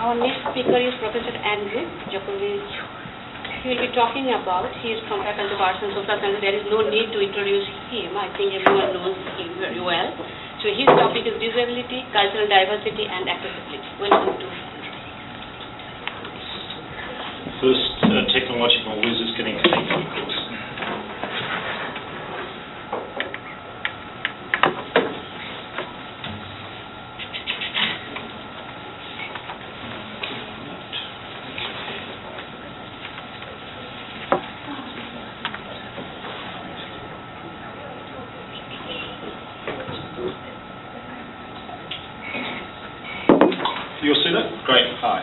Our next speaker is Professor Andrew Jakovich. He will be talking about, he is from Faculty of Arts and Social Sciences. There is no need to introduce him. I think everyone knows him very well. So his topic is disability, cultural diversity and accessibility. Welcome to First, technological whiz is getting connected, of course. You'll see that? Great. Hi.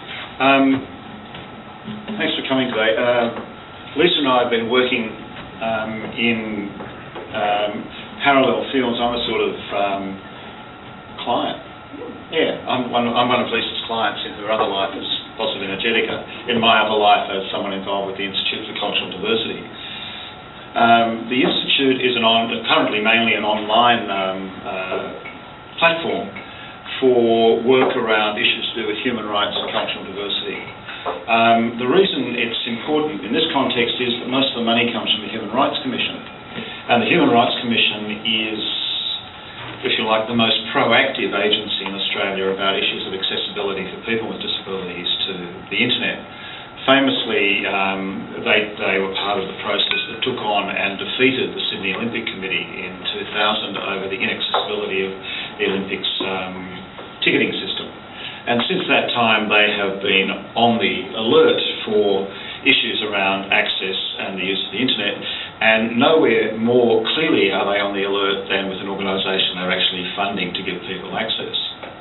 Thanks for coming today. Lisa and I have been working in parallel fields. I'm a sort of client. Yeah, I'm one of Lisa's clients in her other life as boss of Energetica, in my other life as someone involved with the Institute for Cultural Diversity. The Institute is currently mainly an online platform for work around issues to do with human rights and cultural diversity. The reason it's important in this context is that most of the money comes from the Human Rights Commission. And the Human Rights Commission is, if you like, the most proactive agency in Australia about issues of accessibility for people with disabilities to the internet. Famously, they were part of the process that took on and defeated the Sydney Olympic Committee in 2000 over the inaccessibility of the Olympics ticketing system. And since that time, they have been on the alert for issues around access and the use of the internet, and nowhere more clearly are they on the alert than with an organisation they're actually funding to give people access.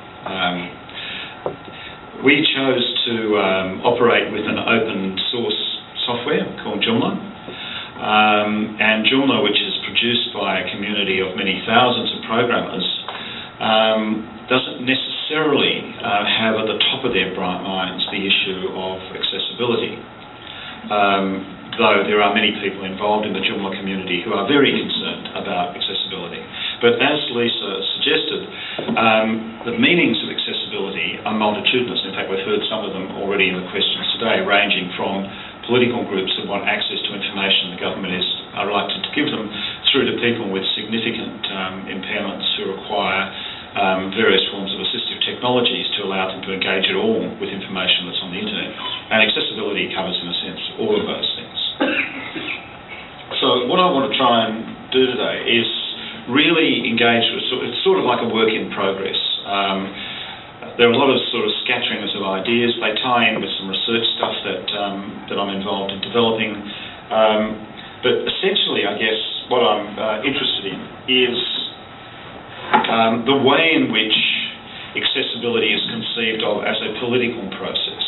We chose to operate with an open source software called Joomla, and Joomla, which is produced by a community of many thousands of programmers, doesn't necessarily have at the top of their bright minds the issue of accessibility. Though there are many people involved in the Joomla community who are very concerned about accessibility. But as Lisa suggested, the meanings of accessibility are multitudinous. In fact, we've heard some of them already in the questions today, ranging from political groups that want access to information the government is reluctant to give them, through to people with significant impairments who require various forms of assistive technologies to allow them to engage at all with information that's on the internet. And accessibility covers, in a sense, all of those things. So what I want to try and do today is really engage with, it's sort of like a work in progress. There are a lot of sort of scatterings of ideas. They tie in with some research stuff that I'm involved in developing. But essentially, I guess, what I'm interested in is the way in which accessibility is conceived of as a political process.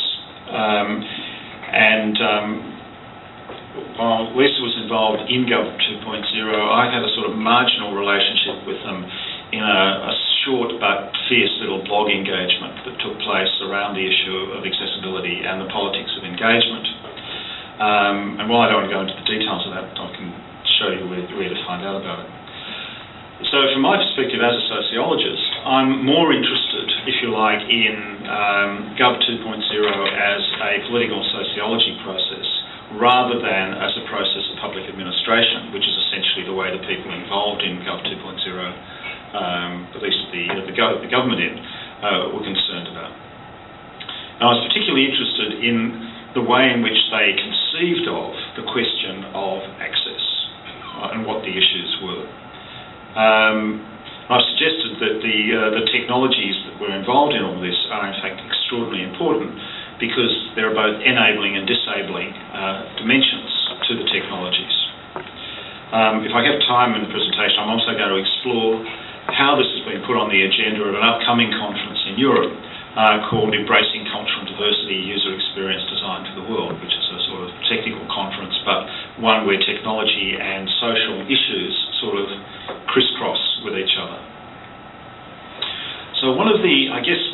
While Lisa was involved in Gov 2.0, I had a sort of marginal relationship with them in a short but fierce little blog engagement that took place around the issue of accessibility and the politics of engagement. And while I don't want to go into the details of that, I can show you where to find out about it. So from my perspective as a sociologist, I'm more interested, if you like, in Gov 2.0 as a political sociology process rather than as a process of public administration, which is essentially the way the people involved in Gov 2.0, at least the government were concerned about. And I was particularly interested in the way in which they conceived of the question of access and what the issues were. I've suggested that the technologies that were involved in all this are in fact extraordinarily important because there are both enabling and disabling dimensions to the technologies. If I have time in the presentation, I'm also going to explore how this has been put on the agenda at an upcoming conference in Europe called Embracing Cultural Diversity, User Experience Design for the World, which is a sort of technical conference, but one where technology and social issues sort of crisscross with each other. So one of the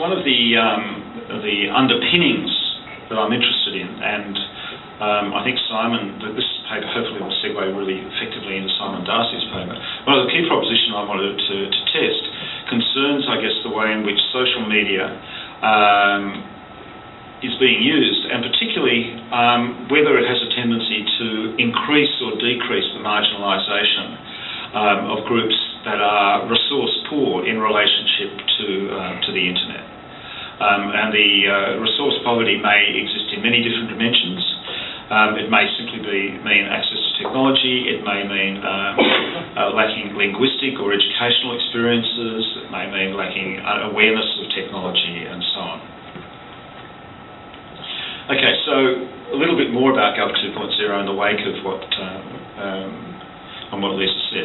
underpinnings that I'm interested in, and I think Simon, this paper hopefully will segue really effectively into Simon Darcy's paper. One of the key propositions I wanted to test concerns, I guess, the way in which social media is being used, and particularly whether it has a tendency to increase or decrease the marginalisation of groups that are resource poor in relationship to the internet. And the resource poverty may exist in many different dimensions. It may simply mean access to technology. It may mean lacking linguistic or educational experiences. It may mean lacking awareness of technology and so on. Okay, so a little bit more about Gov 2.0 in the wake of what Lisa said.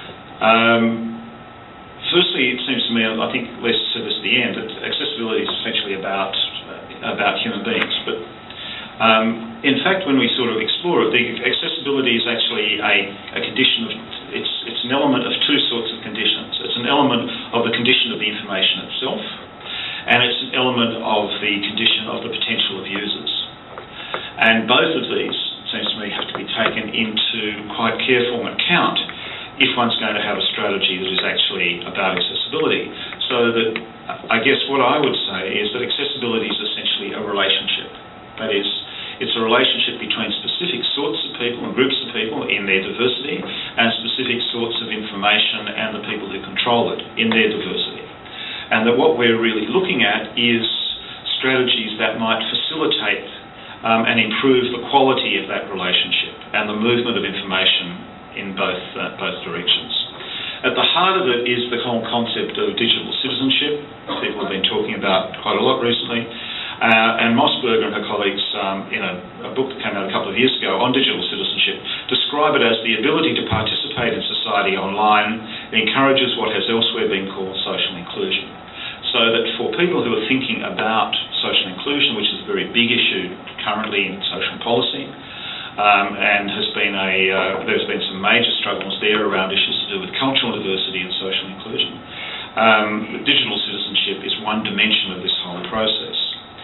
Firstly, it seems to me, I think Lisa said this at the end, that accessibility is essentially about human beings. But in fact, when we sort of explore it, the accessibility is actually a condition of, it's an element of two sorts of conditions. It's an element of the condition of the information itself, and it's an element of the condition of the potential of users. And both of these, it seems to me, have to be taken into quite careful account if one's going to have a strategy that is actually about accessibility. So that, I guess what I would say is that accessibility is essentially a relationship. That is, it's a relationship between specific sorts of people and groups of people in their diversity and specific sorts of information and the people who control it in their diversity. And that what we're really looking at is strategies that might facilitate and improve the quality of that relationship and the movement of information in both directions. At the heart of it is the whole concept of digital citizenship. People have been talking about quite a lot recently. And Mossberger and her colleagues, in a book that came out a couple of years ago on digital citizenship, describe it as the ability to participate in society online. It encourages what has elsewhere been called social inclusion. So that for people who are thinking about social inclusion, which is a very big issue currently in social policy, and there's been some major struggles there around issues to do with cultural diversity and social inclusion. Digital citizenship is one dimension of this whole process.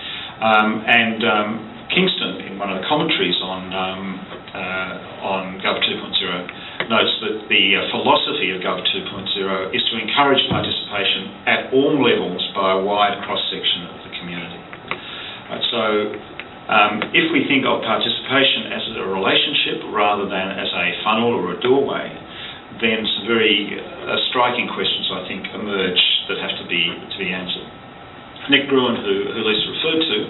Kingston, in one of the commentaries on Gov 2.0, notes that the philosophy of Gov 2.0 is to encourage participation at all levels by a wide cross-section of the community. If we think of participation as a relationship rather than as a funnel or a doorway, then some very striking questions, I think, emerge that have to be answered. Nick Gruen, who Lisa referred to,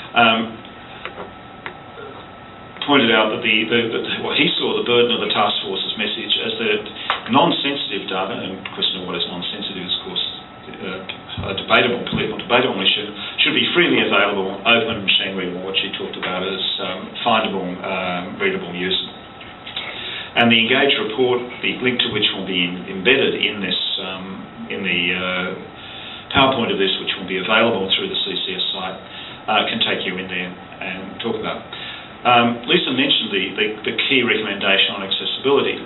pointed out that what he saw the burden of the task force's message as that non-sensitive data, and the question of what is non-sensitive is, of course, a political debatable issue, should be freely available, open, machine readable, what she talked about as findable, readable, usable. And the Engage report, the link to which will be embedded in this, in the PowerPoint of this, which will be available through the CCS site, can take you in there and talk about. Lisa mentioned the key recommendation on accessibility.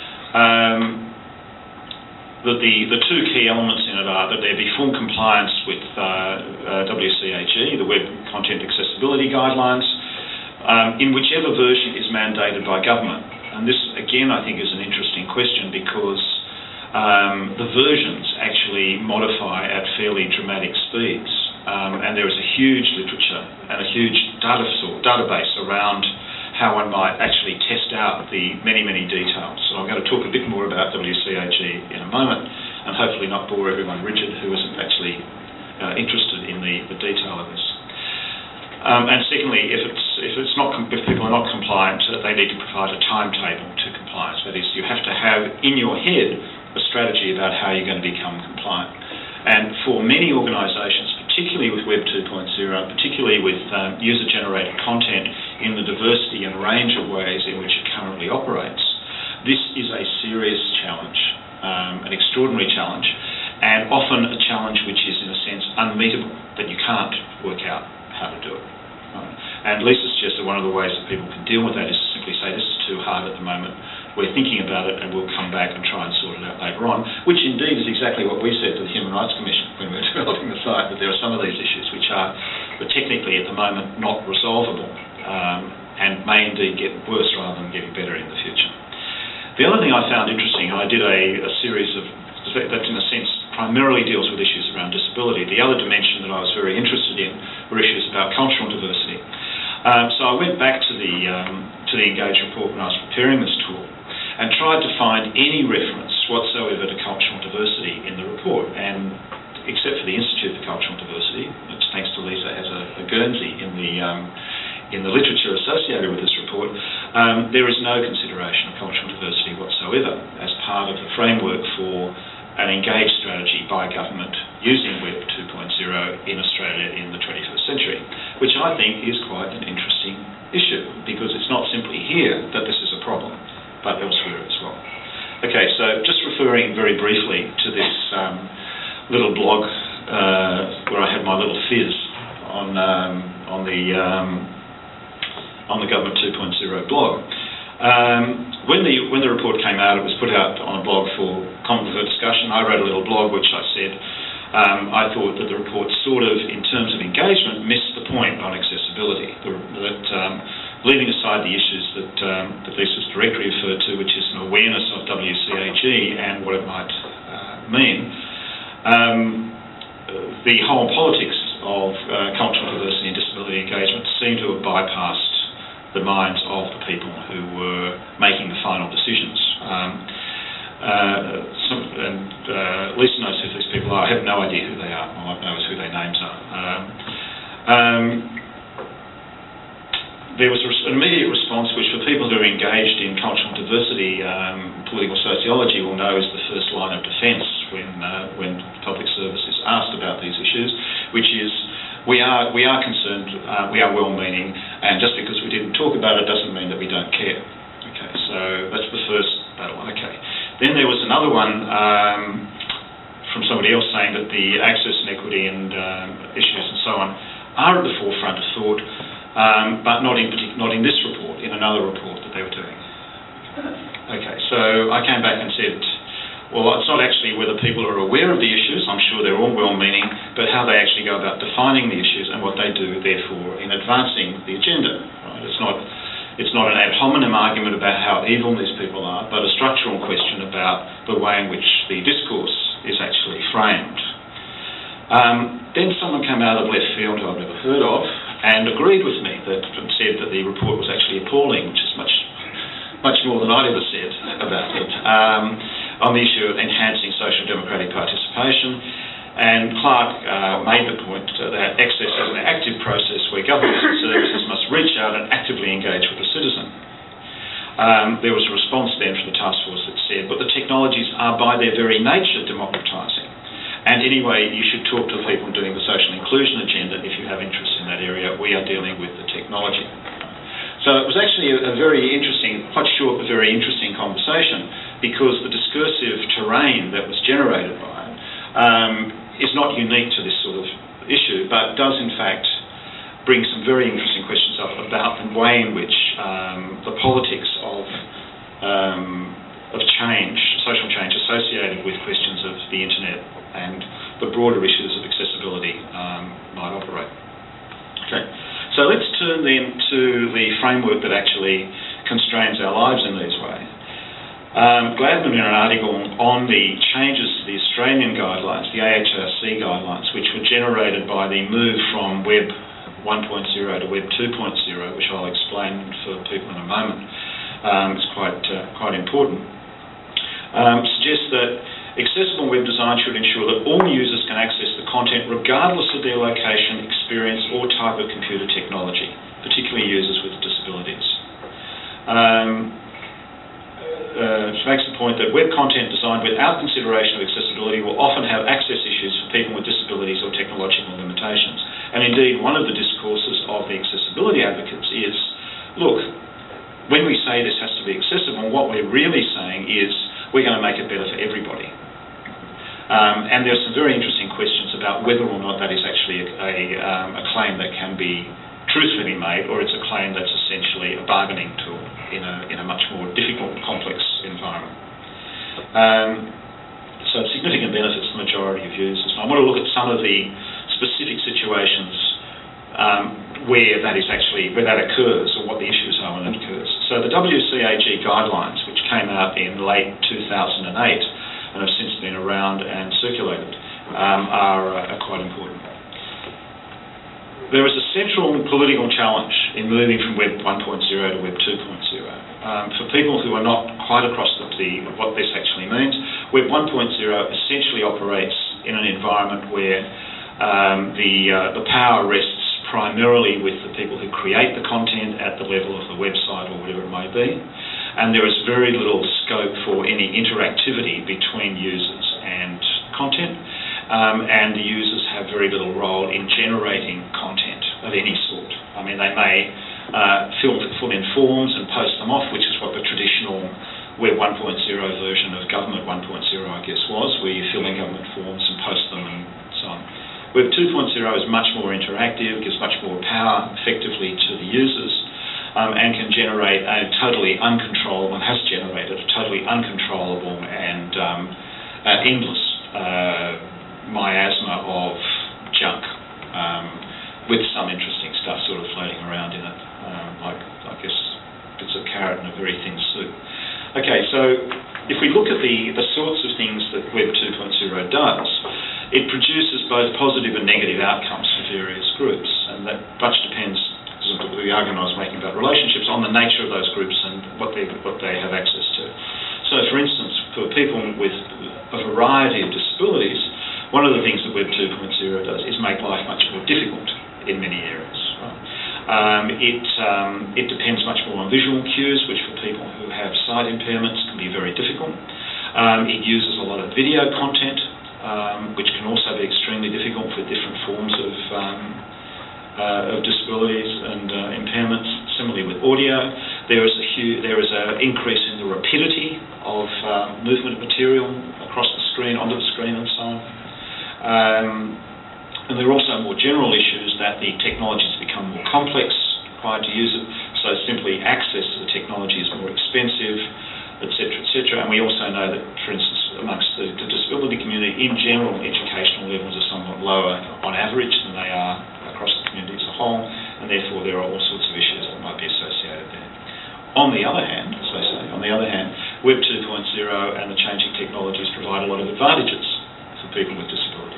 The two key elements in it are that there be full compliance with WCAG, the Web Content Accessibility Guidelines, in whichever version is mandated by government. And this, again, I think is an interesting question because the versions actually modify at fairly dramatic speeds. And there is a huge literature and a huge database around how one might actually test out the many, many details. So I'm going to talk a bit more about WCAG in a moment and hopefully not bore everyone rigid who isn't actually interested in the detail of this. And secondly, if people are not compliant, they need to provide a timetable to compliance. That is, you have to have in your head a strategy about how you're going to become compliant. And for many organisations, particularly with Web 2.0, particularly with user-generated content in the diversity and range of ways in which it currently operates, this is a serious challenge, an extraordinary challenge, and often a challenge which is, in a sense, unmeetable, that you can't work out how to do it. And Lisa suggested one of the ways that people can deal with that is to simply say, this is too hard at the moment, we're thinking about it and we'll come back and try and sort it out later on, which indeed is exactly what we said to the Human Rights Commission when we were developing the site, that there are some of these issues which are technically at the moment not resolvable and may indeed get worse rather than getting better in the future. The other thing I found interesting, I did a series of, that in a sense primarily deals with issues around disability. The other dimension that I was very interested in were issues about cultural diversity. So I went back to the Engage report when I was preparing this talk and tried to find any reference whatsoever to cultural diversity in the report, and except for the Institute for Cultural Diversity, which thanks to Lisa has a Guernsey in the literature associated with this report, there is no consideration of cultural diversity whatsoever as part of the framework for an engaged strategy by government using Web 2.0 in Australia in the 21st century, which I think is quite an interesting issue, because it's not simply here that this is a problem, but elsewhere as well. Okay, so just referring very briefly to this little blog where I had my little fizz on the Government 2.0 blog. When the report came out, it was put out on a blog for common for discussion. I wrote a little blog which I said I thought that the report sort of, in terms of engagement, missed the point on accessibility. Leaving aside the issues that Lisa's directly referred to, which is an awareness of WCAG and what it might mean, the whole politics of cultural diversity and disability engagement seem to have bypassed the minds of the people who were making the final decisions. Lisa knows who these people are. I have no idea who they are. All I know is who their names are. There was an immediate response, which for people who are engaged in cultural diversity, political sociology will know is the first line of defence when public service is asked about these issues, which is we are concerned, we are well-meaning, and just because we didn't talk about it doesn't mean that we don't care. Okay, so that's the first battle. Okay, then there was another one from somebody else saying that the access and equity and issues and so on are at the forefront of thought. But not in this report, in another report that they were doing. Okay, so I came back and said, well, it's not actually whether people are aware of the issues, I'm sure they're all well-meaning, but how they actually go about defining the issues and what they do, therefore, in advancing the agenda. Right? It's not an ad hominem argument about how evil these people are, but a structural question about the way in which the discourse is actually framed. Then someone came out of left field who I've never heard of and agreed with me and said that the report was actually appalling, which is much more than I'd ever said about it, on the issue of enhancing social democratic participation. And Clark made the point that access is an active process where governments and services must reach out and actively engage with the citizen. There was a response then from the task force that said, but the technologies are by their very nature democratising. And anyway, you should talk to the people doing the social inclusion agenda if you have interest in that area. We are dealing with the technology. So it was actually a very interesting, quite short but very interesting conversation, because the discursive terrain that was generated by it is not unique to this sort of issue, but does in fact bring some very interesting questions up about the way in which the politics of change, social change associated with questions of the internet and the broader issues of accessibility might operate. Okay, so let's turn then to the framework that actually constrains our lives in these ways. Gladman, in an article on the changes to the Australian guidelines, the AHRC guidelines, which were generated by the move from Web 1.0 to Web 2.0, which I'll explain for people in a moment, is quite important, suggests that accessible web design should ensure that all users can access the content regardless of their location, experience or type of computer technology, particularly users with disabilities. It makes the point that web content designed without consideration of accessibility will often have access issues for people with disabilities or technological limitations. And indeed, one of the discourses of the accessibility advocates is, look, when we say this has to be accessible, what we're really saying is we're going to make it better for everybody. And there's some very interesting questions about whether or not that is actually a claim that can be truthfully made, or it's a claim that's essentially a bargaining tool in a much more difficult, complex environment. So significant benefits to the majority of users. And I want to look at some of the specific situations where that occurs, or what the issues are when it occurs. So the WCAG guidelines, which came out in late 2008 and have since been around and circulated, are quite important. There is a central political challenge in moving from Web 1.0 to Web 2.0. For people who are not quite across what this actually means, Web 1.0 essentially operates in an environment where the power rests primarily with the people who create the content at the level of the website or whatever it may be, and there is very little scope for any interactivity between users and content, and the users have very little role in generating content of any sort. I mean, they may fill in forms and post them off, which is what the traditional Web 1.0 version of Government 1.0, I guess, was, where you fill in government forms and post them and so on. Web 2.0 is much more interactive, gives much more power effectively to the users, and can generate a totally uncontrollable, and has generated a totally uncontrollable and endless miasma of junk, with some interesting stuff sort of floating around in it, like, I guess, bits of carrot and a very thin soup. Okay, so if we look at the sorts of things that Web 2.0 does, it produces both positive and negative outcomes for various groups, and that much depends, because of the argument I was making about relationships, on the nature of those groups and what they have access to. So, for instance, for people with a variety of disabilities, one of the things that Web 2.0 does is make life much more difficult in many areas. Right? It depends much more on visual cues, which for people who have sight impairments can be very difficult. It uses a lot of video content, which can also be extremely difficult for different forms of disabilities and impairments. Similarly with audio, there is an increase in the rapidity of movement of material across the screen, onto the screen and so on. And there are also more general issues that the technologies become more complex required to use it, so simply access to the technology is more expensive, etc., etc. And we also know that, for instance, amongst the disability community, in general, educational levels are somewhat lower on average than they are across the community as a whole, and therefore there are all sorts of issues that might be associated there. On the other hand, Web 2.0 and the changing technologies provide a lot of advantages for people with disabilities.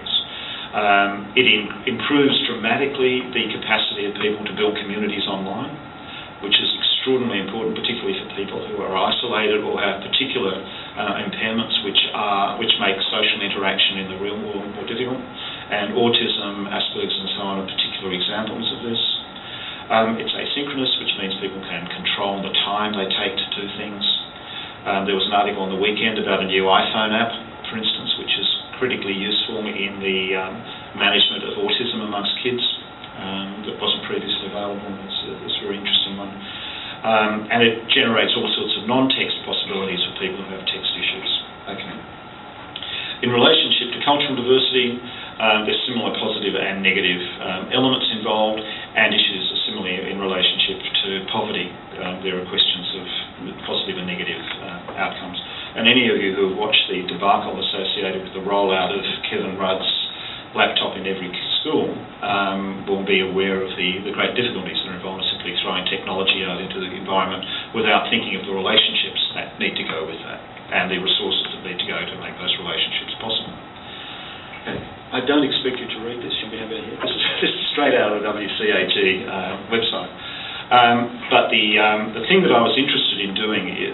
It improves dramatically the capacity of people to build communities online, which is extraordinarily important, particularly for people who are isolated or have particular impairments which make social interaction in the real world more difficult. And autism, Asperger's and so on are particular examples of this. It's asynchronous, which means people can control the time they take to do things. There was an article on the weekend about a new iPhone app, for instance, which is critically useful in the management of autism amongst kids. That wasn't previously available. It's a very interesting one. And it generates all sorts of non-text possibilities for people who have text issues. Okay. In relationship to cultural diversity, there's similar positive and negative elements involved, and issues are similarly in relationship to poverty. There are questions of positive and negative outcomes. And any of you who have watched the debacle associated with the rollout of Kevin Rudd's laptop in every school will be aware of the great difficulties that are involved in simply throwing technology out into the environment without thinking of the relationships that need to go with that and the resources that need to go to make those relationships possible. Okay. I don't expect you to read this. You'll be happy to hear this. This is straight out of the WCAG website. But the thing that I was interested in doing is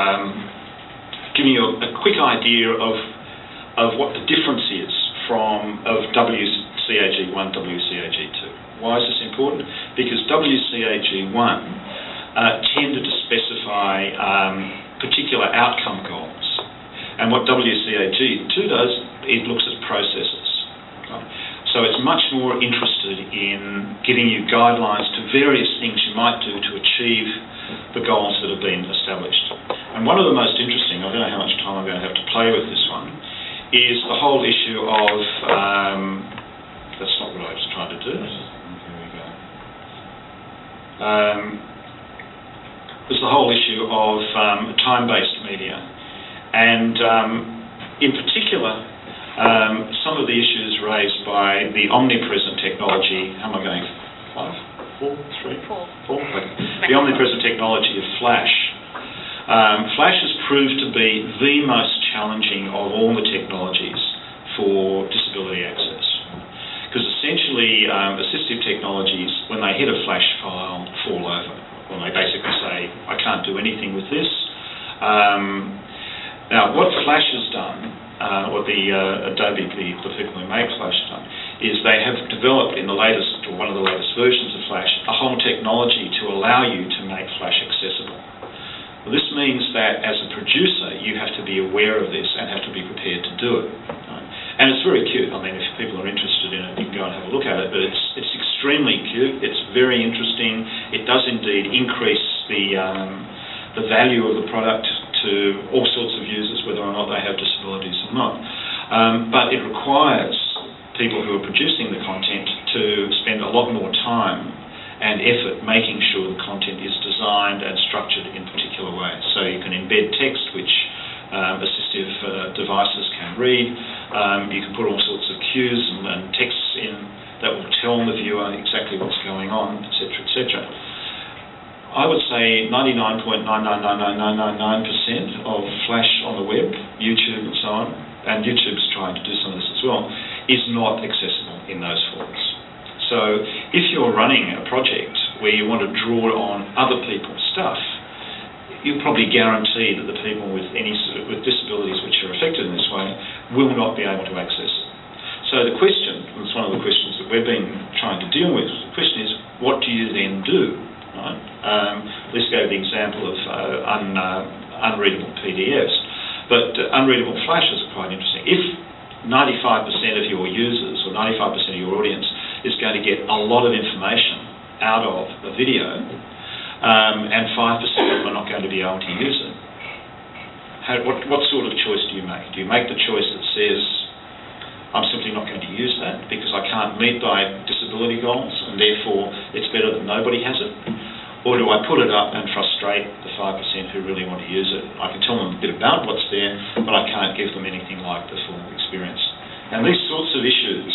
giving you a quick idea of what the difference is of WCAG 1, WCAG 2. Why is this important? Because WCAG 1 tended to specify particular outcome goals. And what WCAG 2 does, it looks at processes. Okay? So it's much more interested in giving you guidelines to various things you might do to achieve the goals that have been established. And one of the most interesting, I don't know how much time I'm going to have to play with this one, is the whole issue of, that's not what I was trying to do. Here we go. There's the whole issue of time-based media. And in particular, some of the issues raised by the omnipresent technology, how am I going? 5? 4? 3? 4? Okay. The omnipresent technology of Flash. Flash has proved to be the most challenging of all the technologies for disability access. Because essentially, assistive technology when they hit a Flash file, fall over. When they basically say, I can't do anything with this. Now, what Flash has done, what the Adobe, the people who make Flash have done, is they have developed in the latest, or one of the latest versions of Flash, a whole technology to allow you to make Flash accessible. Well, this means that as a producer, you have to be aware of this and have to be prepared to do it. Right? And it's very cute. I mean, if people are interested in it, you can go and have a look at it, but it's extremely cute. It's very interesting. It does indeed increase the value of the product to all sorts of users, whether or not they have disabilities or not. But it requires people who are producing the content to spend a lot more time and effort making sure the content is designed and structured in particular ways. So you can embed text which assistive devices can read. You can put all sorts of cues and texts in that will tell the viewer exactly what's going on, etc., etc. I would say 99.9999999% of Flash on the web, YouTube and so on, and YouTube's trying to do some of this as well, is not accessible in those formats. So if you're running a project where you want to draw on other people's stuff, you probably guarantee that the people with disabilities which are affected in this way will not be able to access it. So the question, it's one of the questions that we've been trying to deal with, the question is, what do you then do? Right? Let's go to the example of unreadable PDFs, but unreadable flashes are quite interesting. If 95% of your users or 95% of your audience is going to get a lot of information out of a video, and 5% of them are not going to be able to use it, what sort of choice do you make? Do you make the choice that says, I'm simply not going to use that because I can't meet my disability goals and therefore it's better that nobody has it? Or do I put it up and frustrate the 5% who really want to use it? I can tell them a bit about what's there, but I can't give them anything like the full experience. And these sorts of issues,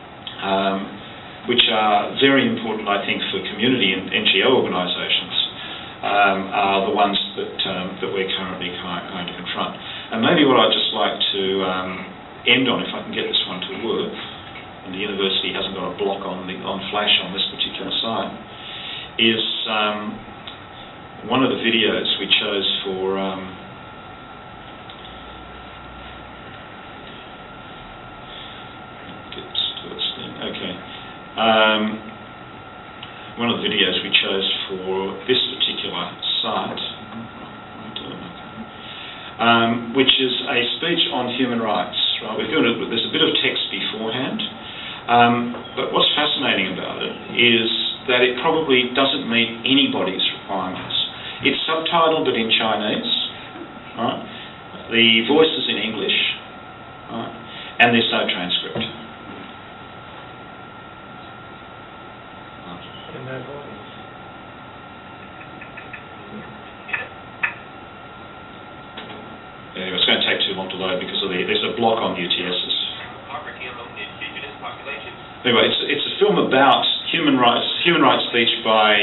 which are very important, I think, for community and NGO organisations, are the ones that we're currently going to confront. And maybe what I'd just like to end on, if I can get this one to work, and the university hasn't got a block on Flash on this particular site, is one of the videos we chose for one of the videos we chose for this particular site, which is a speech on human rights. Right, there's a bit of text beforehand, but what's fascinating about it is that it probably doesn't meet anybody's requirements. It's subtitled but in Chinese, right? The voice is in English, right? And there's no transcript. Anyway, it's going to take too long to load because there's a block on UTSs. Anyway, it's a film about human rights speech by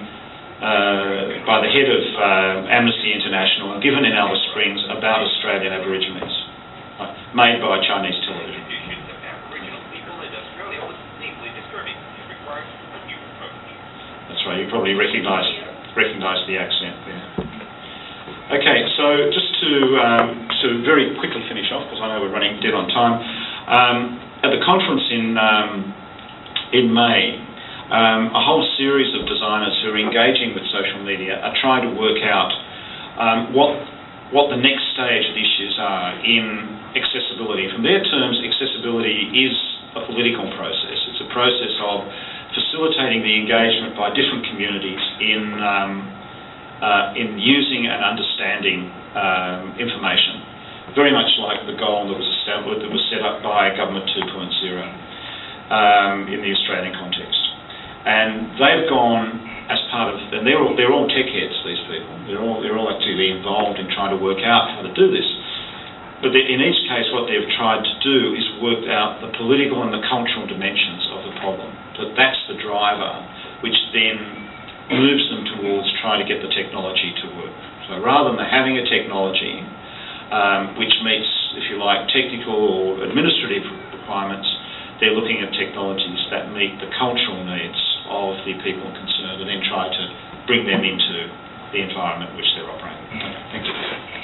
the head of Amnesty International, given in Alice Springs, about Australian Aborigines, made by Chinese television. That's right. You probably recognise the accent there. Okay, so just to very quickly finish off, because I know we're running dead on time. At the conference in May, a whole series of designers who are engaging with social media are trying to work out what the next stage of the issues are in accessibility. From their terms, accessibility is a political process. It's a process of facilitating the engagement by different communities in using and understanding information. Very much like the goal that was set up by Government 2.0 in the Australian context. And they've gone as part of, and they're all tech heads, these people. They're all actively involved in trying to work out how to do this. But in each case, what they've tried to do is work out the political and the cultural dimensions of the problem. That's the driver, which then moves them towards trying to get the technology to work. So rather than having a technology which meets, if you like, technical or administrative requirements, they're looking at technologies that meet the cultural needs of the people concerned, and then try to bring them into the environment which they're operating. Okay, thank you.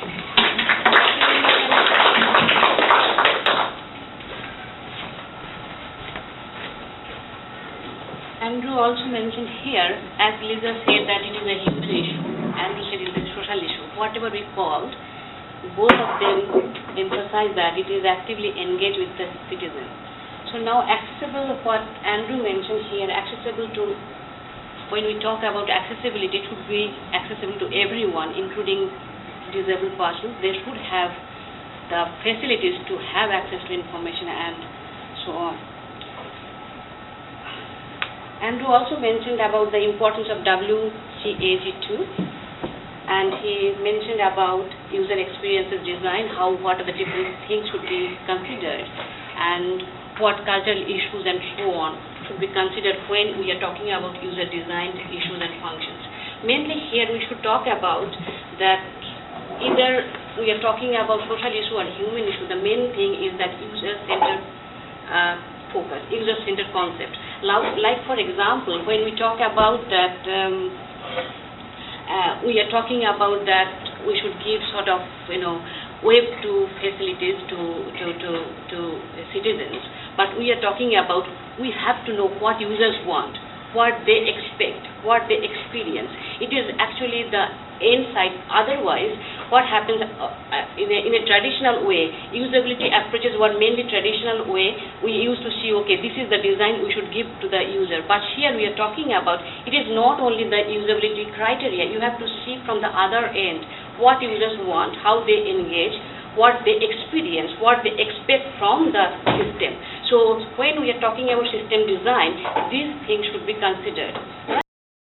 Andrew also mentioned here, as Lisa said, that it is a human issue. Andrew said it is a social issue. Whatever we called, both of them emphasize that it is actively engaged with the citizen. So now accessible, what Andrew mentioned here, accessible to, when we talk about accessibility, it should be accessible to everyone, including disabled persons. They should have the facilities to have access to information and so on. Andrew also mentioned about the importance of WCAG2, and he mentioned about user experiences design, what are the different things should be considered, and what cultural issues and so on should be considered when we are talking about user designed issues and functions. Mainly here we should talk about that either we are talking about social issue or human issue, the main thing is that user-centered focus, user-centered concept. Like for example, when we talk about that, we are talking about that we should give sort of, web to facilities to citizens, but we are talking about we have to know what users want, what they expect, what they experience. It is actually the end side. Otherwise, what happens in a traditional way, usability approaches were mainly traditional way. We used to see, okay, this is the design we should give to the user. But here we are talking about, it is not only the usability criteria. You have to see from the other end what users want, how they engage, what they experience, what they expect from the system. So when we are talking about system design, these things should be considered.